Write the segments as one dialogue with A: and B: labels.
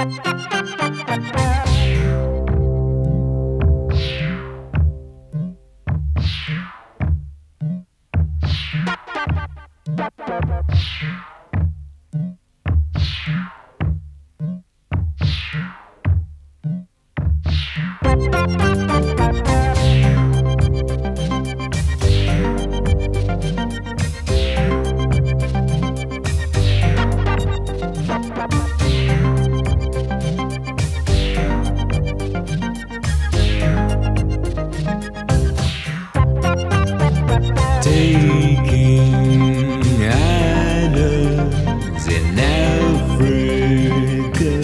A: Taking islands in Africa.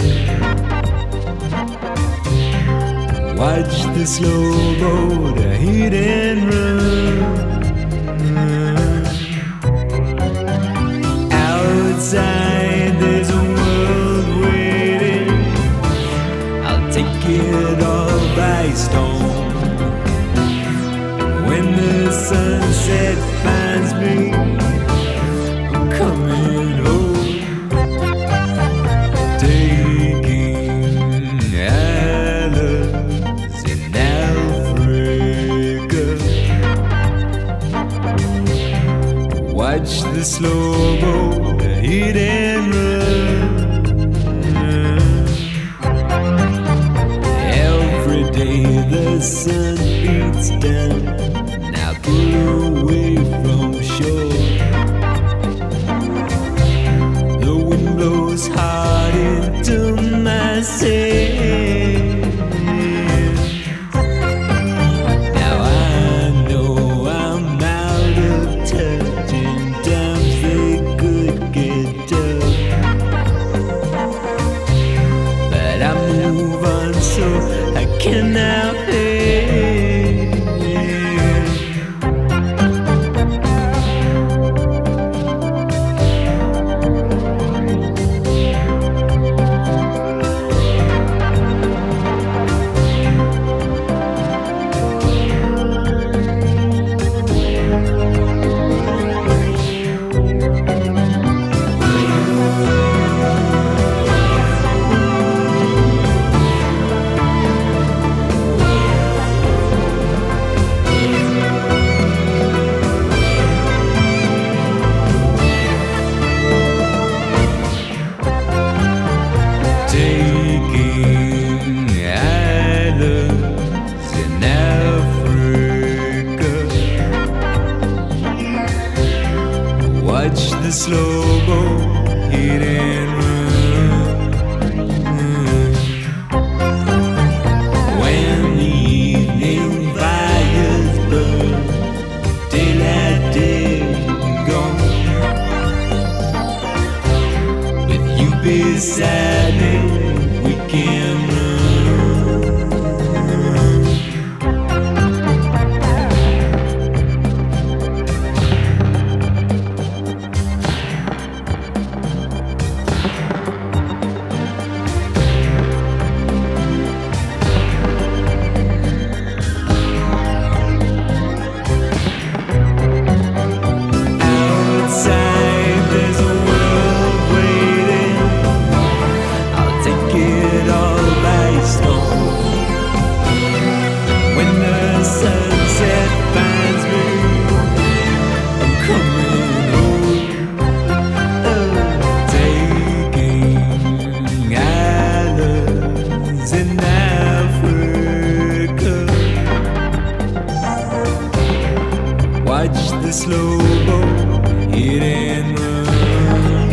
A: Watch the slow boat hit and run. Outside there's a world waiting. I'll take it all by storm. When the sunset finds me, I'm coming home. Taking islands in Africa. Watch the slow boat hit and run. Every day the sun beats down. Away from shore, the wind blows hard into my sails. Now I know I'm out of touch, and times they could get tough, but I move on so I cannot fail. Watch the slow boat hit and run. When the evening fires burn, daylight day gone. With you beside me, we can run. Watch the slow boat hit and run.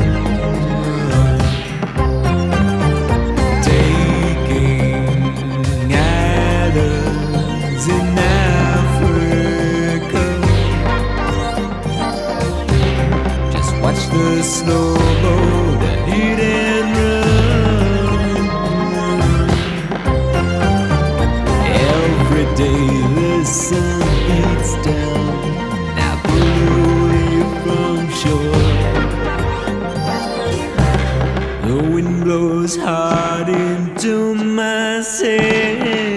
A: Taking islands in Africa. Just watch the slow boat hit and run. Every day the sun beats down. The wind blows hard into my sails.